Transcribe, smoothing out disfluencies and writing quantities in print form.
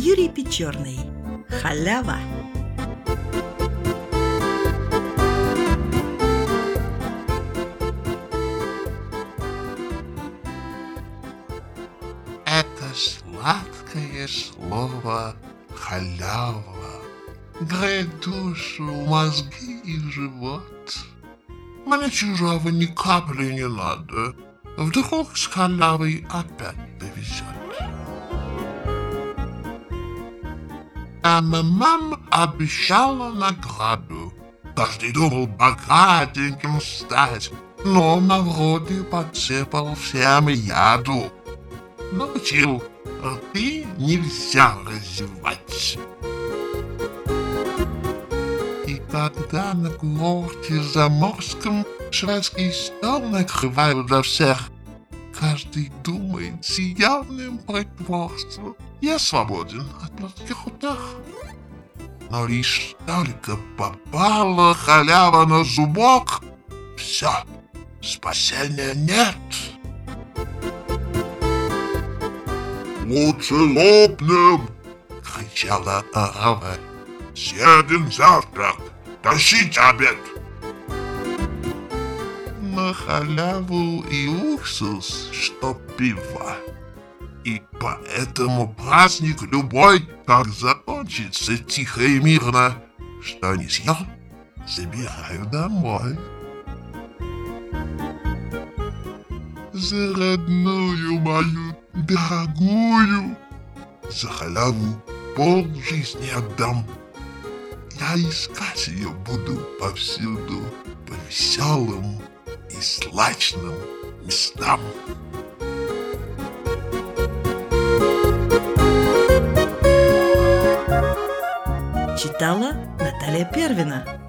Юрий Печорный. Халява. Это сладкое слово халява греет душу, мозги и живот. Мне чужого ни капли не надо. Вдруг с халявой опять повезет. А мама обещала награду. Каждый думал богатеньким стать, но на вроде подсыпал всем яду. Научил, рты нельзя разевать. И когда на курорте заморском шведский стол накрывают для всех, каждый думает с явным притворством: я свободен от плотских утех. Но лишь только попала халява на зубок, все, спасения нет. «Лучше лопнем!» — кричала орава. «Съедем завтрак! Тащите обед!» На халяву и уксус, что пиво. И поэтому праздник любой, как закончится тихо и мирно, что не съел, забираю домой. За родную мою дорогую, за халяву полжизни отдам. Я искать ее буду повсюду, по веселым и злачным местам. Читала Наталья Первина.